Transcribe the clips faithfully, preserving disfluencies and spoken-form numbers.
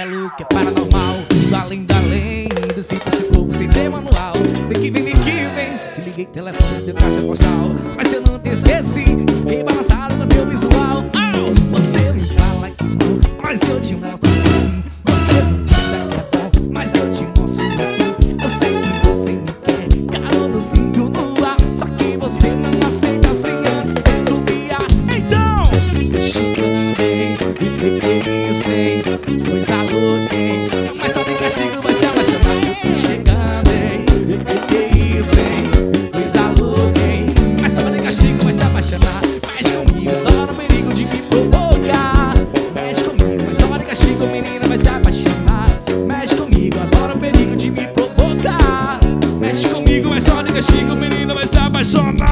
louco, é paranormal, do além do além. Decifra esse povo sem ter manual. Vem que vem, vem que vem. Te liguei telefone de caixa postal, mas eu não te esqueci. Fiquei balançado com teu visual. Oh, você me fala que não, mas eu te mostro que sim. Você duvida que é bom, mas eu te mostro que sim. Eu sei que você me quer, garoto, sinto no ar. Só que você não aceita sem antes titubear. Então, chegandei, e peguei, sei, coisa louca, hein? Mas só de castigo vai se apaixonar. Chegandei, e peguei, sei, coisa louca, hein? Mas só de castigo vai se apaixonar. Mexe comigo, adoro o perigo de me provocar. Mexe comigo, mas só de castigo, menina, vai se apaixonar. Mexe comigo, adoro o perigo de me provocar. Mexe comigo, mas só de castigo, menina, vai se apaixonar.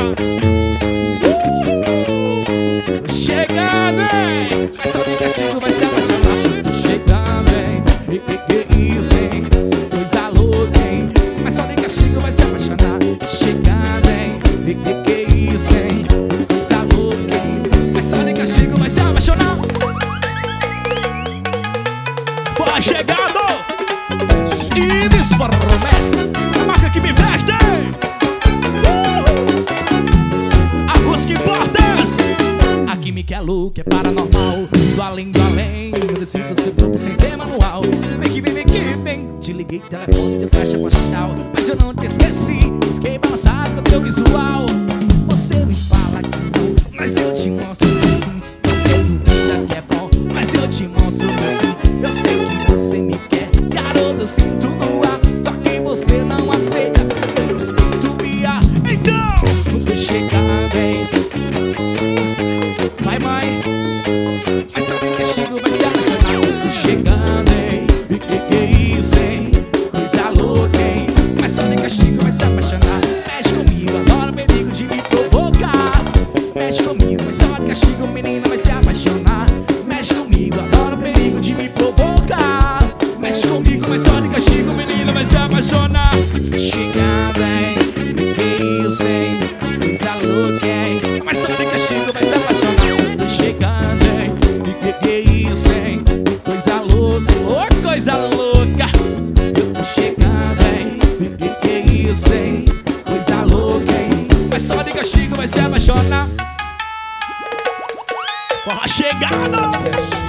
Chegando, hein? Mas só de castigo vai se apaixonar. Chegando, hein? E que que isso, hein? Coisa louca, hein? Mas só de castigo vai se apaixonar. Chegando, hein? E que que isso, hein? Coisa louca, hein? Mas só de castigo vai se apaixonar. Vai chegando! E desformé a marca que me veste, hein? A música importa. A química é louca, é paranormal, do além do além. Eu decifro esse grupo sem ter manual. Vem que vem, vem que vem. Te liguei, telefone, deu caixa postal, mas eu não te esqueci. Eu fiquei balançado com teu visual. Você me fala que não, mas eu te mostro que sim. Você duvida que é bom, mas eu te mostro que sim. Eu sei que você me quer, garoto, eu sinto no ar. Só que você não aceita, eu sinto miar. Então, vou chegar, vem. Vai, mãe, mas só de castigo vai se apaixonar. Tô chegando, hein? E que que é isso, hein? Coisa louca, hein? Mas só de castigo vai se apaixonar. Mexe comigo, adoro o perigo de me provocar. Mexe comigo, mas só de castigo, menina, vai se apaixonar. Mexe comigo, adoro o perigo de me provocar. Mexe comigo, mas só de castigo, menina, vai se apaixonar. Chegando, hein? E que é isso, hein? Coisa louca, hein? Mas só de castigo vai se apaixonar. Chegando, hein? E que que é isso, hein? Coisa louca, oh, coisa louca. Eu tô chegando, hein? E que que é isso, hein? Coisa louca, hein? Mas só de castigo vai se apaixonar. Forró chegando!